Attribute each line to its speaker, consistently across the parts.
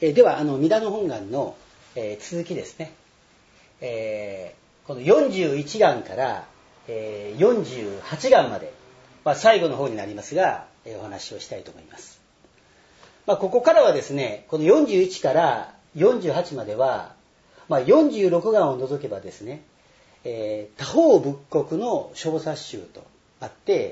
Speaker 1: では弥陀の本願の、続きですね。この41願から、48願まで、最後の方になりますが、お話をしたいと思います。ここからはですね、この41から48までは、46願を除けばですね、他方仏国の小冊集とあって、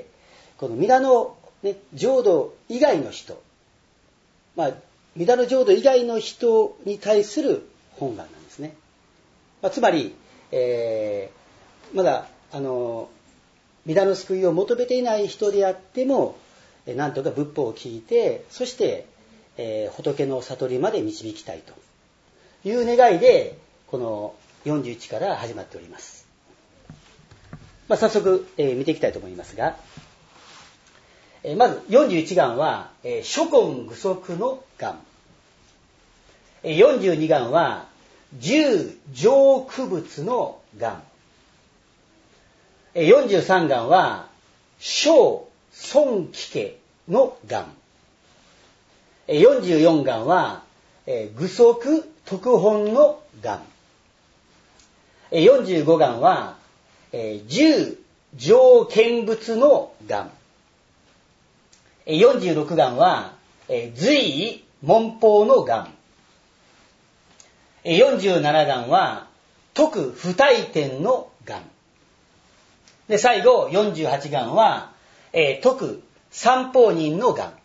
Speaker 1: この弥陀の、浄土以外の人、弥陀の浄土以外の人に対する本願なんですね。つまり、まだ弥陀の救いを求めていない人であっても、なんとか仏法を聞いて、そして、仏の悟りまで導きたいという願いで、この41から始まっております。早速、見ていきたいと思いますが、まず41願は、諸根具足の願。42願は十上区物の願。43願は小尊貴家の願。44願は具足特本の願。45願は十上見物の願。46願は随文法の願。47願は徳不退転の願。で、最後48願は徳三法人の願。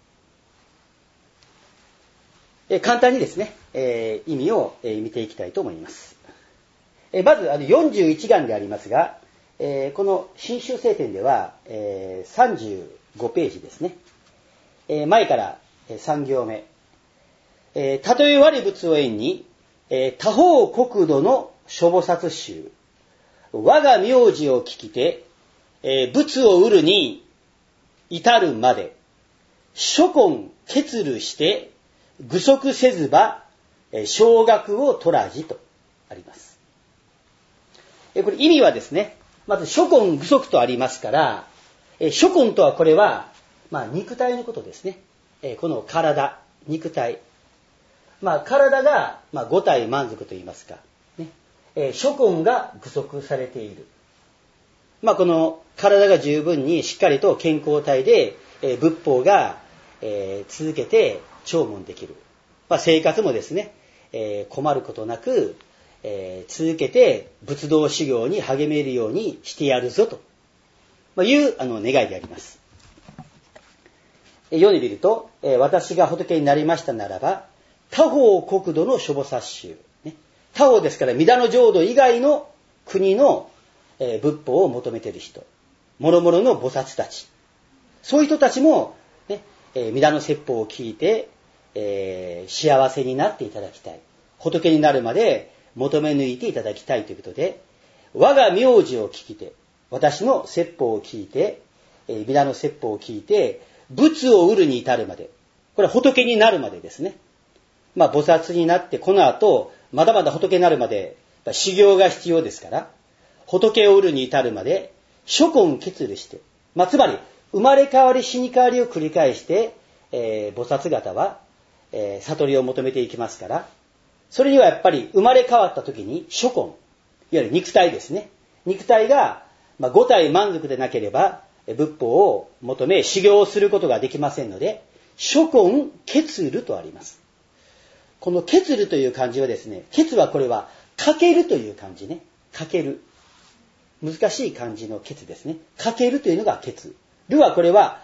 Speaker 1: 簡単にですね、意味を見ていきたいと思います。まず41願でありますが、この新宗聖典では35ページですね。前から3行目。たとえ我仏を縁に、他方国土の諸菩薩衆、我が名字を聞きて、仏を得るに至るまで、諸根結るして、具足せずば、小学を取らじとあります。これ意味はですね、まず諸根具足とありますから、諸根とはこれは、肉体のことですね。この体、肉体。体が、五体満足といいますか、ね。諸根が具足されている。この体が十分にしっかりと健康体で、仏法が、続けて聴聞できる。生活もですね、困ることなく、続けて仏道修行に励めるようにしてやるぞという願いであります。読んでみると、私が仏になりましたならば、他方国土の諸菩薩衆、他方ですから弥陀の浄土以外の国の、仏法を求めている人、諸々の菩薩たち、そういう人たちも、弥陀の説法を聞いて、幸せになっていただきたい、仏になるまで求め抜いていただきたいということで、我が名字を聞きて、私の説法を聞いて、弥陀の説法を聞いて、仏を得るに至るまで、これは仏になるまでですね。菩薩になってこの後まだまだ仏になるまで修行が必要ですから、仏を得るに至るまで諸根結るして、つまり生まれ変わり死に変わりを繰り返して、菩薩方は、悟りを求めていきますから、それにはやっぱり生まれ変わった時に諸根、いわゆる肉体ですね、肉体が五体満足でなければ仏法を求め修行をすることができませんので、諸根結るとあります。この結るという漢字はですね、結はこれはかけるという漢字ね。かける。難しい漢字の結ですね。かけるというのが結。るはこれは、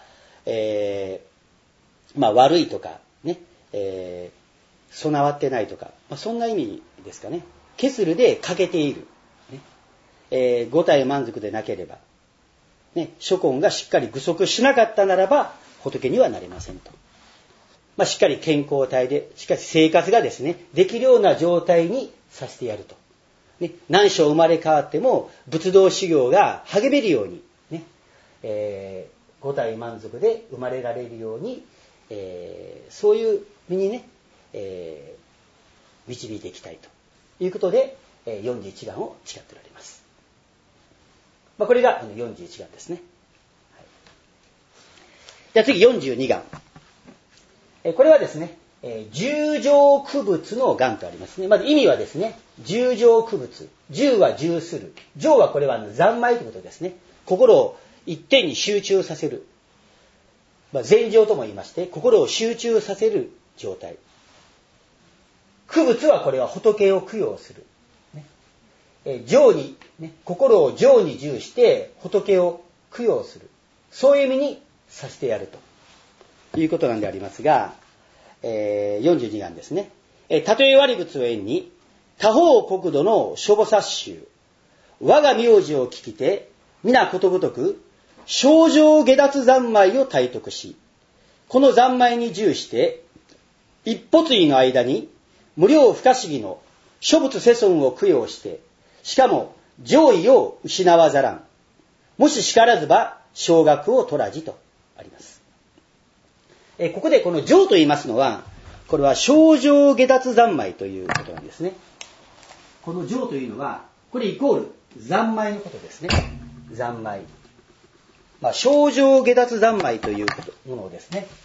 Speaker 1: 悪いとか、ね、備わってないとか、そんな意味ですかね。結るでかけている。ね、五体満足でなければ、ね、諸根がしっかり具足しなかったならば、仏にはなれませんと。しっかり健康体で、しかし生活がですね、できるような状態にさせてやると。ね、何生生まれ変わっても、仏道修行が励めるように、ね、五体満足で生まれられるように、そういう身にね、導いていきたいということで、41願を誓っておられます。これが41願ですね。はい、では次42願。これはですね、 十条区物の願とありますね。まず意味はですね、十条区物。十は重する。条はこれは三昧ということですね。心を一点に集中させる。禅定とも言いまして、心を集中させる状態。区物はこれは仏を供養する。情に、心を情に従して仏を供養する。そういう意味にさせてやるということなんでありますが、42願ですね。たとえ割物を縁に、他方国土の諸菩薩衆、我が名字を聞きて、皆ことごとく、清浄下脱三昧を体得し、この三昧に従して、一歩追の間に、無量不可思議の諸仏世尊を供養して、しかも上位を失わざらん。もし叱らずば、少額を取らじとあります。ここでこの上と言いますのは、これは清浄下脱三昧ということなんですね。この上というのは、これイコール三昧のことですね。三昧。清浄下脱三昧というものをですね、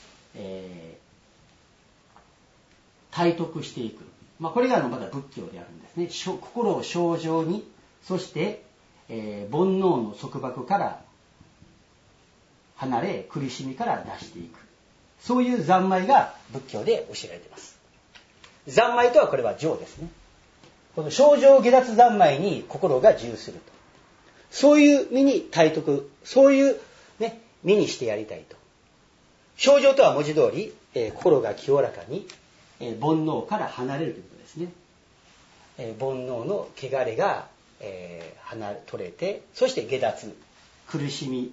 Speaker 1: 体得していく。これがまだ仏教であるんですね。心を清浄に、そして、煩悩の束縛から離れ、苦しみから出していく。そういう三昧が仏教で教えられています。三昧とはこれは上ですね。この清浄下脱三昧に心が従すると。そういう身に体得、そういう、身にしてやりたいと。清浄とは文字通り、心が清らかに、煩悩から離れるということですね。煩悩の汚れが、取れて、そして下脱、苦しみ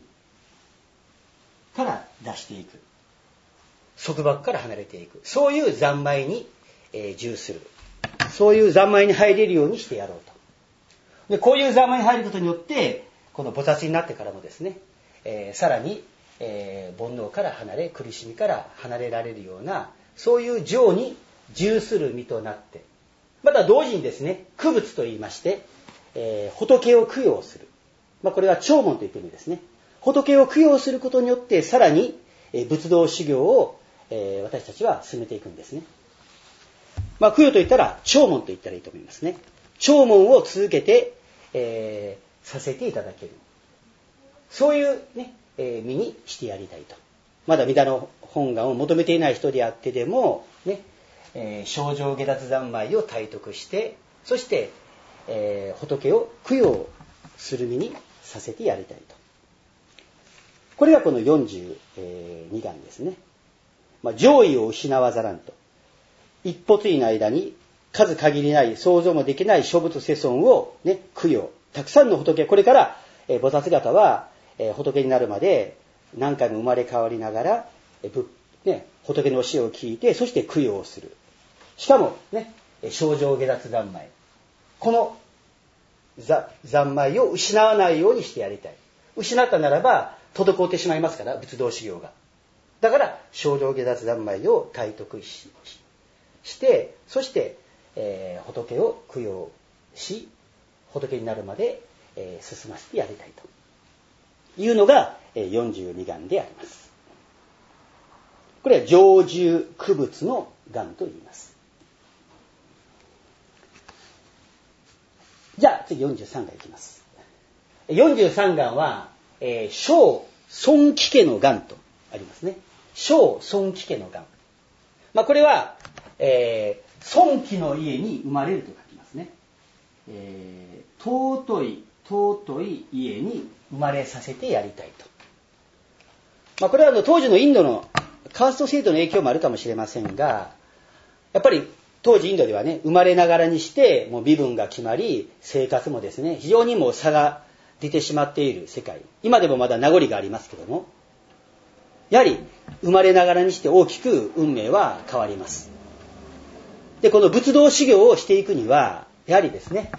Speaker 1: から出していく。束縛から離れていく。そういう三昧に、従する。そういう三昧に入れるようにしてやろうと。で、こういう三昧に入ることによって、この菩薩になってからもですね、さらに、煩悩から離れ、苦しみから離れられるような、そういう情に従する身となって、また同時にですね、区物と言いまして、仏を供養する。これは弔問といって意味ですね。仏を供養することによって、さらに、仏道修行を、私たちは進めていくんですね。供養と言ったら、弔問と言ったらいいと思いますね。弔問を続けて、させていただける。そういうね、身にしてやりたいと。まだ弥陀の本願を求めていない人であってでも、ね、清浄下脱三昧を体得して、そして、仏を供養する身にさせてやりたいと。これがこの42願ですね。上位を失わざらんと。一歩ついの間に数限りない想像もできない諸仏世尊を、供養。たくさんの仏、これから、菩薩方は、仏になるまで何回も生まれ変わりながら、仏の教えを聞いて、そして供養をする。しかも清浄下脱三昧。この三昧を失わないようにしてやりたい。失ったならば滞ってしまいますから、仏道修行が。だから清浄下脱三昧を体得して、そして、仏を供養し、仏になるまで、進ませてやりたいというのが、42願であります。これは上重区物の願と言います。じゃあ次43願いきます。43願は、小孫貴家の願とありますね。小孫貴家の願。これは、孫貴の家に生まれると書きますね。尊い家に生まれさせてやりたいと。これは当時のインドのカースト制度の影響もあるかもしれませんが、やっぱり当時インドではね、生まれながらにしてもう身分が決まり、生活もですね、非常にもう差が出てしまっている世界。今でもまだ名残がありますけども、やはり生まれながらにして大きく運命は変わります。で、この仏道修行をしていくには、やはりですね、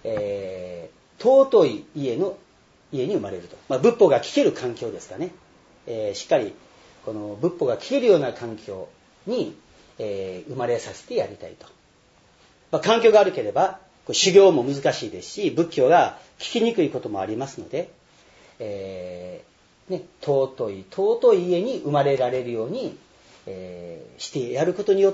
Speaker 1: 尊い家に生まれると。仏法が聞ける環境ですかね。しっかりこの仏法が聞けるような環境に、生まれさせてやりたいと。環境が悪ければ修行も難しいですし、仏教が聞きにくいこともありますので、尊い家に生まれられるように、 してやることによって、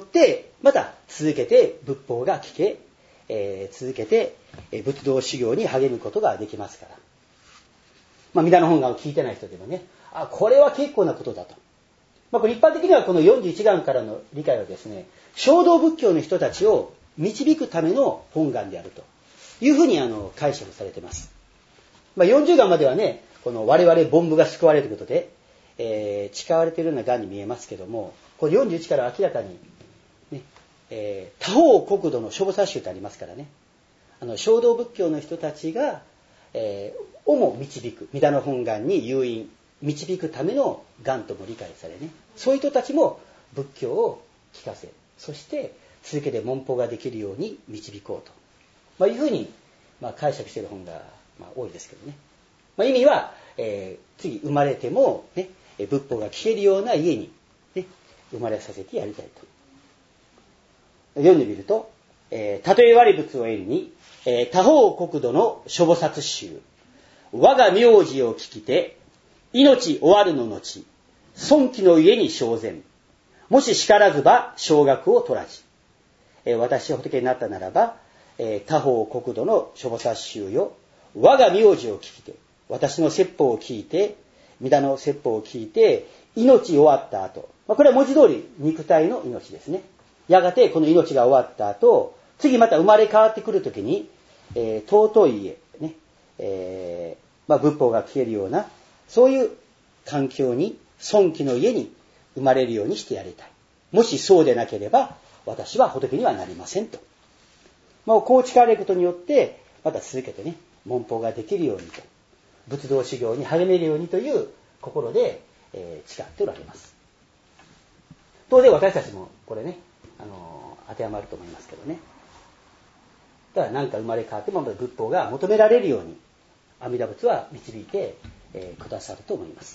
Speaker 1: また続けて仏法が聞け、続けて仏道修行に励むことができますから。まあ、弥陀の本願を聞いてない人でもね、これは結構なことだと。まあ、これ一般的にはこの41願からの理解はですね、正道仏教の人たちを導くための本願であるというふうに解釈されています。まあ、40願まではね、この我々凡夫が救われることで、誓われているような願に見えますけども、これ41から明らかに、ね、他方国土の諸菩薩宗ってありますからね、正道仏教の人たちが、をも導く、弥陀の本願に誘引、導くための願とも理解されね、そういう人たちも仏教を聞かせ、そして続けて門法ができるように導こうと、まあ、いうふうに、解釈している本が、多いですけどね。意味は、次生まれても、ね、仏法が聞けるような家に、ね、生まれさせてやりたいと。読んでみると、たとえ割仏を縁に、他方国土の諸菩薩衆、我が名字を聞きて、命終わるの後、尊貴の家に生前、もし叱らずば少額を取らじ、私が仏になったならば、他方国土の諸菩薩衆よ、我が名字を聞きて、私の説法を聞いて、弥陀の説法を聞いて、命終わった後、これは文字通り肉体の命ですね。やがてこの命が終わった後、次また生まれ変わってくるときに、尊い家、ね、仏法が聞けるような、そういう環境に、尊貴の家に生まれるようにしてやりたい。もしそうでなければ、私は仏にはなりませんと。こう誓われることによって、また続けてね、門法ができるようにと、仏道修行に励めるようにという心で、誓っておられます。当然私たちもこれね、当てはまると思いますけどね。だから何か生まれ変わっても仏法が求められるように、阿弥陀仏は導いて、くださると思います。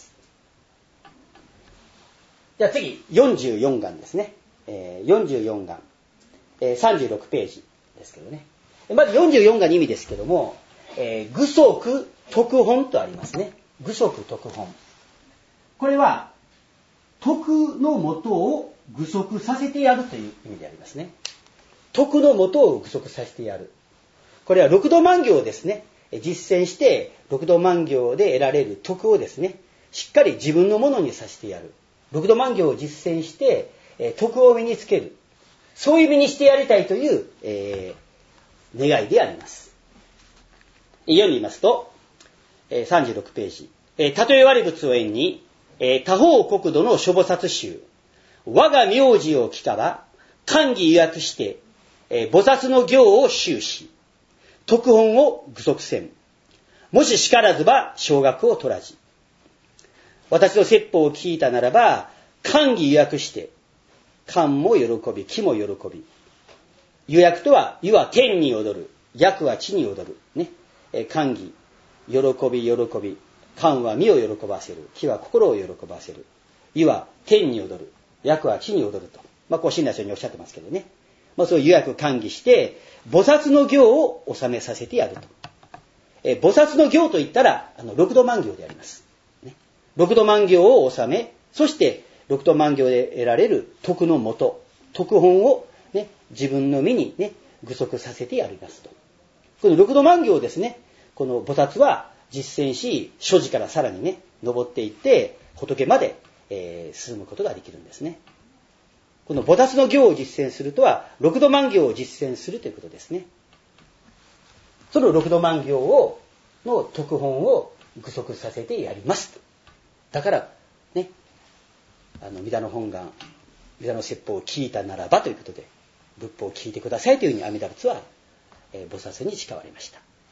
Speaker 1: じゃあ次、44願ですね。44願、36ページですけどね。まず44願の意味ですけども、具足徳本とありますね。具足徳本。これは、徳のもとを具足させてやるという意味でありますね。徳のもとを具足させてやる。これは六度万行をですね、実践して六度万行で得られる徳をですね、しっかり自分のものにさせてやる。六度万行を実践して徳を身につける。そういう意味にしてやりたいという、願いであります。読んでみますと、36ページ。たとえ割仏を縁に、他方国土の諸菩薩衆、我が名字を聞かば、官儀予約して、菩薩の行を修し、徳本を具足せん。もし叱らずば少額を取らじ。私の説法を聞いたならば、官儀予約して、官も喜び、気も喜び。予約とは、湯は天に踊る。役は地に踊る。ね。官儀、喜び、喜び。官は身を喜ばせる。気は心を喜ばせる。湯は天に踊る。役は地に踊ると。こう親鸞聖におっしゃってますけどね。そういう予約官儀して、菩薩の行を収めさせてやると。菩薩の行といったら、六度万行であります。ね、六度万行を収め、そして六度万行で得られる徳のもと、徳本を、ね、自分の身に、ね、具足させてやりますと。この六度万行をですね、この菩薩は実践し、所持からさらにね、登っていって、仏まで、進むことができるんですね。この菩薩の行を実践するとは、六度万行を実践するということですね。その六度万行の徳本を具足させてやりますと。だから、ね、弥陀の本願、弥陀の説法を聞いたならばということで、仏法を聞いてくださいというふうに阿弥陀仏は、菩薩に誓われました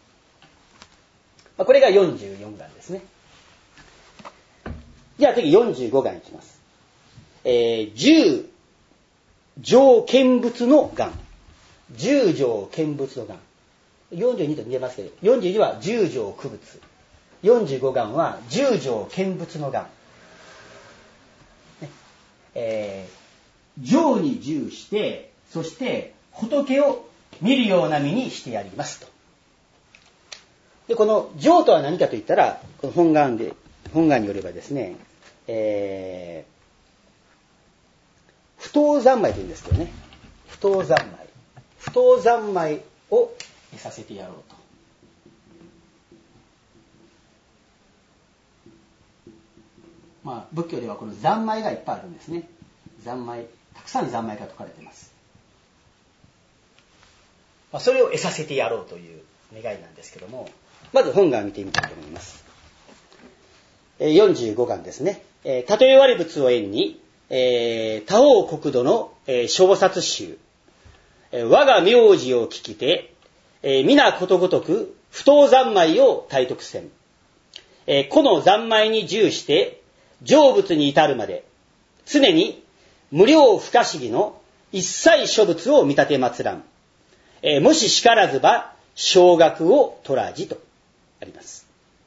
Speaker 1: 。これが44願ですね。じゃあ次45願いきます。十条見物の願。十条見物の願。42と似てますけど、42は十条区物。45願は十条見物の願。条に従して、そして仏を見るような身にしてやりますと。で、この条とは何かといったら、この本願によればですね、 不当三昧というんですけどね。不当三昧。不当三昧をさせてやろうと。仏教ではこの三昧がいっぱいあるんですね。三昧、たくさん三昧が説かれています。それを得させてやろうという願いなんですけども、まず本願を見てみたいと思います。45願ですね。たとえ割仏を縁に、他方国土の小菩薩衆、我が名字を聞きて、皆ことごとく不当三昧を体得せん。この三昧に従して成仏に至るまで常に無量不可思議の一切諸仏を見立て祀らん。もししからずば少額を取らじとあります。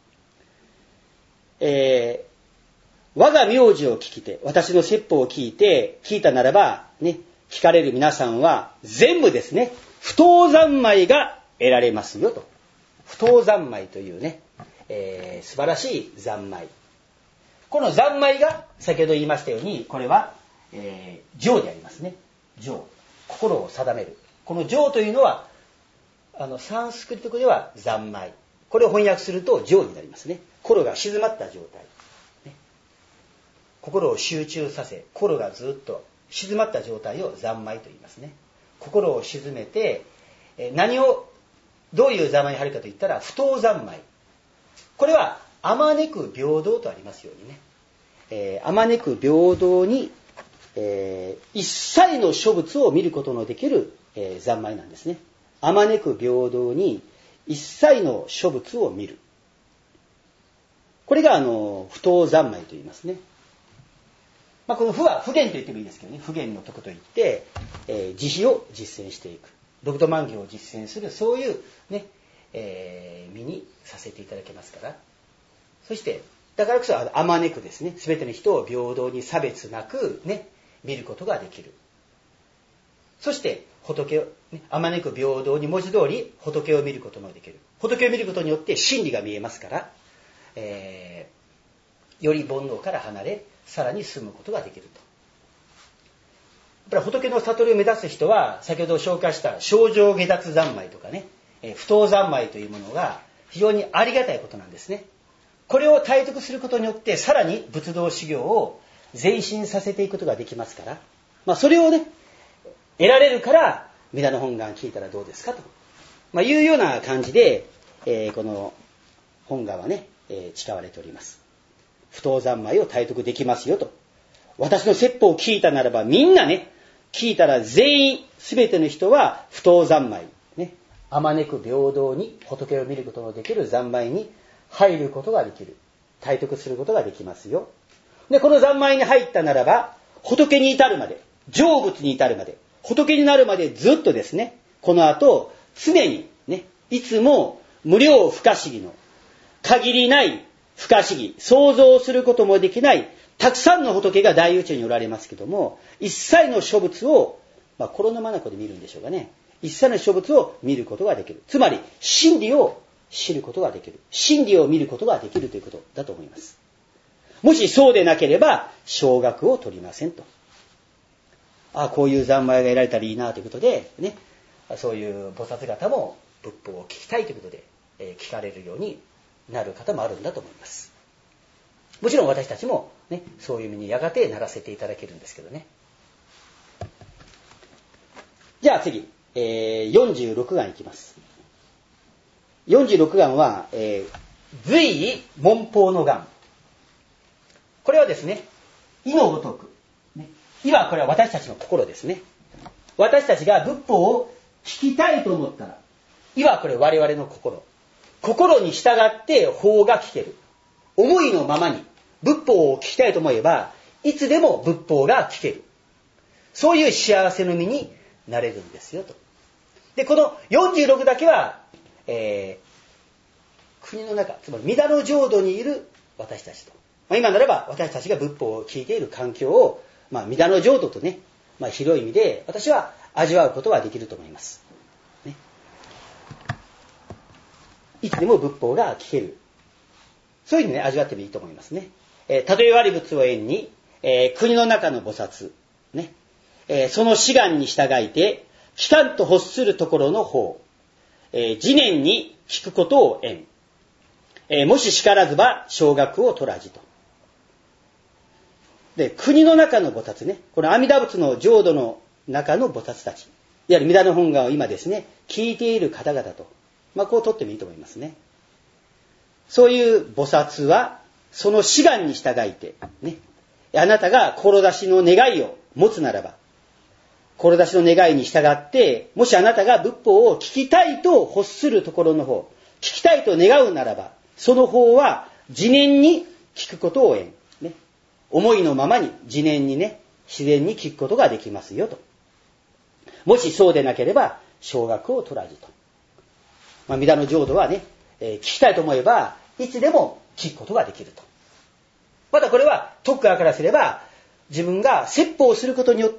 Speaker 1: 我が名字を聞きて、私の説法を聞いたならばね、聞かれる皆さんは全部ですね、不当三昧が得られますよと。不当三昧というね、素晴らしい三昧。この三昧が先ほど言いましたように、これは、情でありますね。情。心を定める。この情というのは、サンスクリット語では三昧。これを翻訳すると情になりますね。心が静まった状態。ね、心を集中させ、心がずっと静まった状態を三昧と言いますね。心を静めて、どういう三昧に入るかといったら、不当三昧。これは、あまねく平等とありますようにね。あまねく平等に、一切の諸仏を見ることのできる、三昧なんですね。あまねく平等に一切の諸仏を見る。これが不当三昧と言いますね。この不は不言と言ってもいいですけどね。不言のとこといって、慈悲を実践していく。六度万行を実践する、そういうね、身にさせていただけますから。そして、だからこそあまねくですね、すべての人を平等に差別なくね、見ることができる。そして、仏を、あまねく平等に文字通り仏を見ることもできる。仏を見ることによって真理が見えますから、より煩悩から離れ、さらに進むことができると。やっぱり仏の悟りを目指す人は、先ほど紹介した清浄下脱三昧とかね、不当三昧というものが非常にありがたいことなんですね。これを体得することによって、さらに仏道修行を前進させていくことができますから、それをね、得られるから、弥陀の本願聞いたらどうですかと、いうような感じで、この本願はね、誓われております。不当三昧を体得できますよと。私の説法を聞いたならば、みんなね、聞いたら全員、すべての人は不当三昧、ね、あまねく平等に仏を見ることのできる三昧に入ることができる。体得することができますよ。で、この三昧に入ったならば、仏に至るまで、成仏に至るまで、仏になるまでずっとですね、この後、常にね、いつも無量不可思議の、限りない不可思議、想像することもできない、たくさんの仏が大宇宙におられますけども、一切の諸仏を、コロナ眼で見るんでしょうかね。一切の諸仏を見ることができる。つまり、真理を知ることができる。真理を見ることができるということだと思います。もしそうでなければ、少額を取りませんと。こういう三昧が得られたらいいなということで、ね、そういう菩薩方も仏法を聞きたいということで、聞かれるようになる方もあるんだと思います。もちろん私たちも、ね、そういう意味にやがてならせていただけるんですけどね。じゃあ次、46願いきます。46願は、随意門法の願。これはですね、意のごとく。意はこれは私たちの心ですね。私たちが仏法を聞きたいと思ったら、意はこれ我々の心。心に従って法が聞ける。思いのままに仏法を聞きたいと思えば、いつでも仏法が聞ける。そういう幸せの身になれるんですよと。で、この46だけは、国の中、つまり弥陀の浄土にいる私たちと。今ならば私たちが仏法を聞いている環境を、弥陀の浄土とね、広い意味で私は味わうことはできると思います。ね、いつでも仏法が聞ける。そういうふうにね、味わってもいいと思いますね。たとえ割仏を縁に、国の中の菩薩、ね、 その志願に従いて、聞かんと欲するところの方、次年に聞くことを縁。もし叱らずば、少額を取らじと。で、国の中の菩薩ね、この阿弥陀仏の浄土の中の菩薩たち、いわゆる弥陀の本願を今ですね、聞いている方々と、こう取ってもいいと思いますね。そういう菩薩は、その志願に従いて、ね、あなたが志の願いを持つならば、志の願いに従って、もしあなたが仏法を聞きたいと欲するところの方、聞きたいと願うならば、その方は自念に聞くことを縁。ね、思いのままに自念にね、自然に聞くことができますよと。もしそうでなければ、少額を取らじと。弥陀の浄土はね、聞きたいと思えば、いつでも聞くことができると。またこれは、徳川からすれば、自分が説法をすることによって、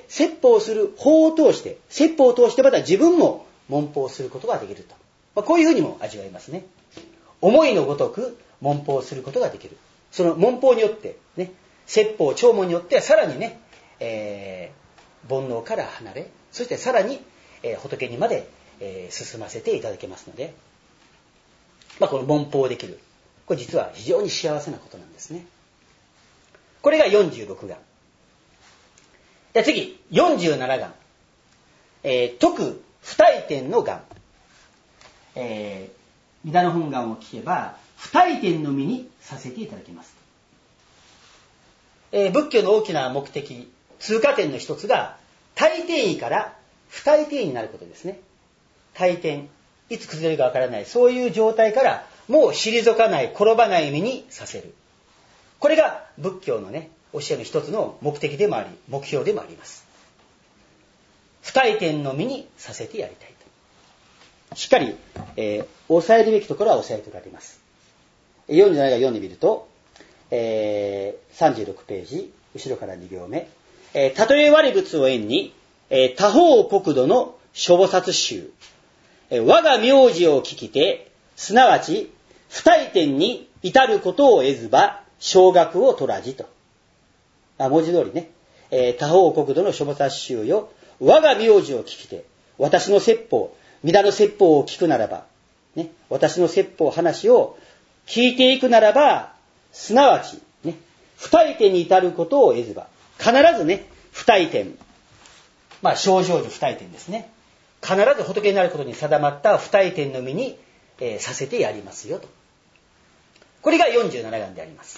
Speaker 1: 説法をする法を通して、説法を通してまた自分も聞法することができると。こういうふうにも味わいますね。思いのごとく聞法することができる。その聞法によって、ね、説法、聴聞によってさらにね、煩悩から離れ、そしてさらに、仏にまで、進ませていただけますので、この聞法できる。これ実は非常に幸せなことなんですね。これが46願。では次、47願。徳不退転の願。弥陀の本願を聞けば、不退転の身にさせていただきます。仏教の大きな目的、通過点の一つが、退転位から不退転位になることですね。退転。いつ崩れるかわからない。そういう状態から、もう退かない、転ばない身にさせる。これが仏教のね、教えの一つの目的でもあり、目標でもあります。不退転の身にさせてやりたいと。しっかり、抑えるべきところは抑えておられます。47が読んでみると、36ページ、後ろから2行目。たとえ割仏を縁に、他方国土の諸菩薩衆、我が名字を聞きて、すなわち、不退転に至ることを得ずば、少額を取らじと。文字通りね、他方国土の諸菩薩衆よ、我が名字を聞きて、私の説法、弥陀の説法を聞くならば、ね、私の説法、話を聞いていくならば、すなわち、ね、不退転に至ることを得ずば、必ずね、不退転、正常時不退転ですね。必ず仏になることに定まった不退転の身に、させてやりますよと。これが47願であります。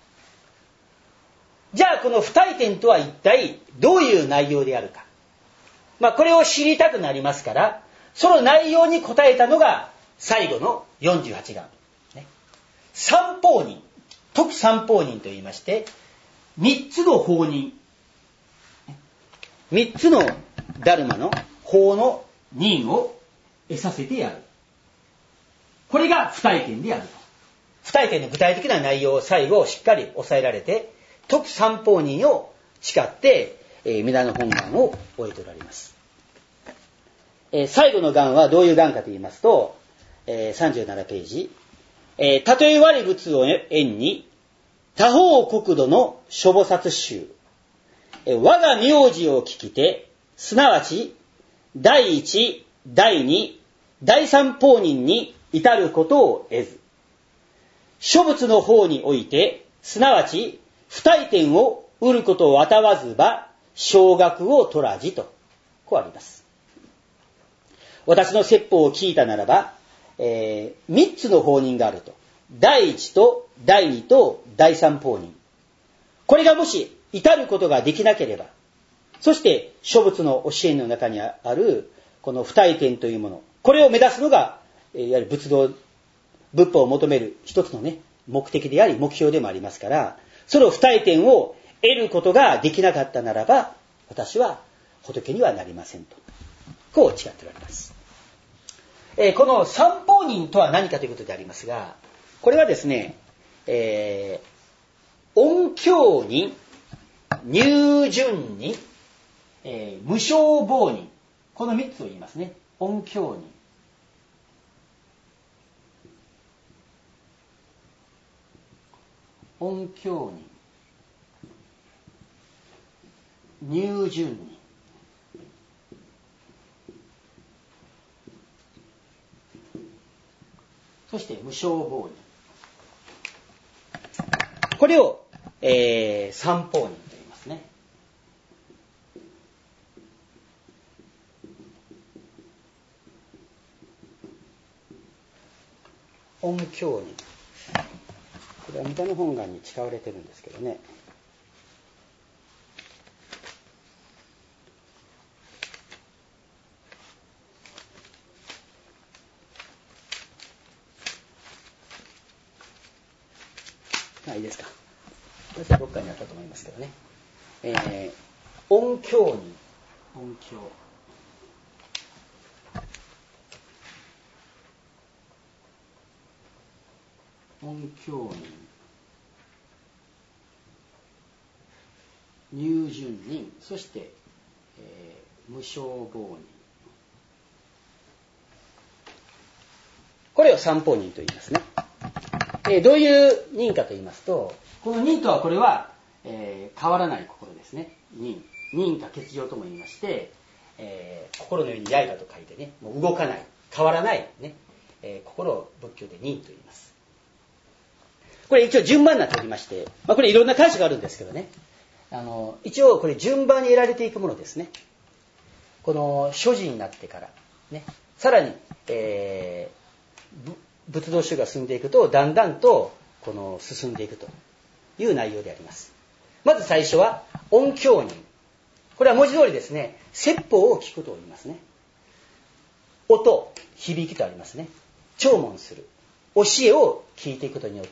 Speaker 1: じゃあこの不退転とは一体どういう内容であるか。これを知りたくなりますから、その内容に答えたのが最後の48願。ね、三法人、徳三法人と言いまして、3つの法人、3つのダルマの法の任を得させてやる。これが不退転であると。不退転の具体的な内容を最後しっかり抑えられて、徳三法人を誓って、弥陀の本願を終えておられます。最後の願はどういう願かと言いますと、37ページ。たとえ割仏を縁に、他方国土の諸菩薩衆、我が名字を聞きて、すなわち、第一、第二、第三法人に至ることを得ず、諸仏の方において、すなわち、不退転を得ることを与わずば、少額を取らじと、こうあります。私の説法を聞いたならば、3つの法人があると。第1と第2と第3法人。これがもし至ることができなければ、そして諸仏の教えの中にあるこの不退転というもの、これを目指すのが、いわゆる仏道、仏法を求める一つのね、目的であり目標でもありますから、その不退転を得ることができなかったならば、私は仏にはなりませんと。こう誓っておられます。この三法人とは何かということでありますが、これはですね、音教人、入順人、無償法人、この3つを言いますね。音教人、音教人、 入順人。そして無償棒人。これを、三方人と言いますね。音響人。これは三田の本願に使われてるんですけどね。いいですか。私はどっかにあったと思いますけどね。音響人。音響。音響人。入順人。そして、無償棒人。これを三方人と言いますね。どういう人かと言いますと、この人とはこれは、変わらない心ですね。人か欠如とも言いまして、心のように刃と書いてね、もう動かない、変わらない、ね心を仏教で人と言います。これ一応順番になっておりまして、これいろんな解釈があるんですけどね、一応これ順番に得られていくものですね。この所持になってから、ね、さらに、仏道修が進んでいくとだんだんとこの進んでいくという内容であります。まず最初は音響人。これは文字通りですね、説法を聞くと言いますね。音、響きとありますね。聴聞する、教えを聞いていくことによって、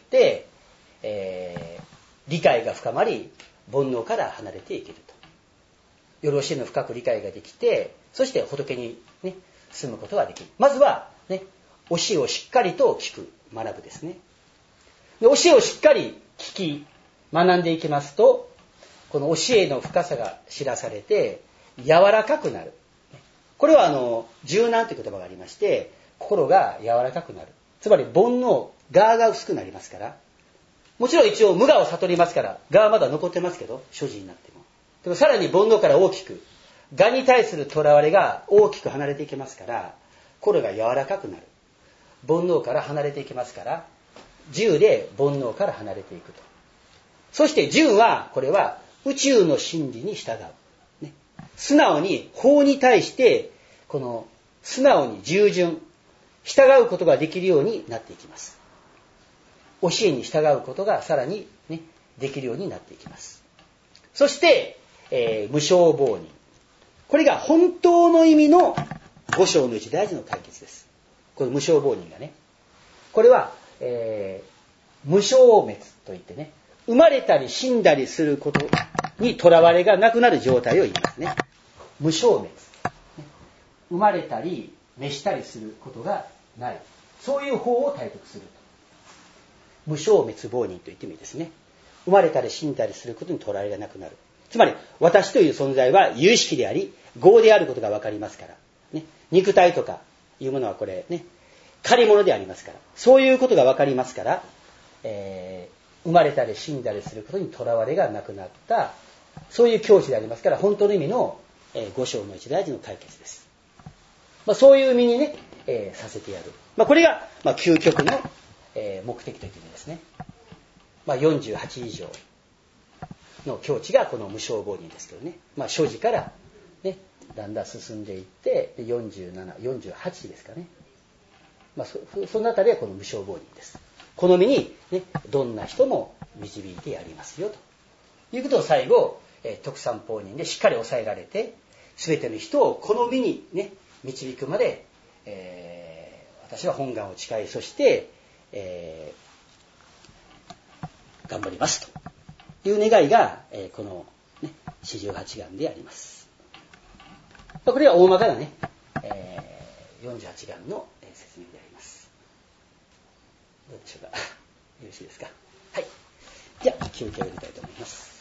Speaker 1: 理解が深まり煩悩から離れていけると。より教えの深く理解ができて、そして仏に、ね、進むことができる。まずはね、教えをしっかりと聞く、学ぶですね。で教えをしっかり聞き、学んでいきますと、この教えの深さが知らされて、柔らかくなる。これは柔軟という言葉がありまして、心が柔らかくなる。つまり煩悩、我が薄くなりますから、もちろん一応無我を悟りますから、我はまだ残ってますけど、所持になっても。でもさらに煩悩から大きく、我に対する囚われが大きく離れていきますから、心が柔らかくなる。煩悩から離れていきますから、柔で煩悩から離れていくと。そして柔は、これは宇宙の真理に従う。ね、素直に法に対して、この素直に従順、従うことができるようになっていきます。教えに従うことがさらに、ね、できるようになっていきます。そして、無償棒人。これが本当の意味の五章の一大事の解決です。この無償棒人がね。これは、無償滅といってね、生まれたり死んだりすることにとらわれがなくなる状態を言いますね。無償滅。生まれたり滅したりすることがない。そういう法を体得する。無償滅棒人と言ってもいいですね。生まれたり死んだりすることにとらわれがなくなる。つまり私という存在は有意識であり業であることが分かりますから、ね、肉体とかいうものはこれね、借り物でありますから、そういうことが分かりますから、生まれたり死んだりすることにとらわれがなくなった、そういう境地でありますから、本当の意味の、五章の一大事の解決です。そういう意味にね、させてやる。これが、究極の、目的という意味ですね。48以上の境地がこの無償棒人ですけどね。所持から、ね、だんだん進んでいって、47、48ですかね。そのあたりはこの無償棒人です。この身に、ね、どんな人も導いてやりますよということを最後、徳三法人でしっかり抑えられて、全ての人をこの身に、ね、導くまで、私は本願を誓い、そして、頑張りますという願いが、この、ね、四十八願であります。これは大まかなね、48願の説明であります。どうでしょうか。よろしいですか。はい。じゃあ休憩を入れたいと思います。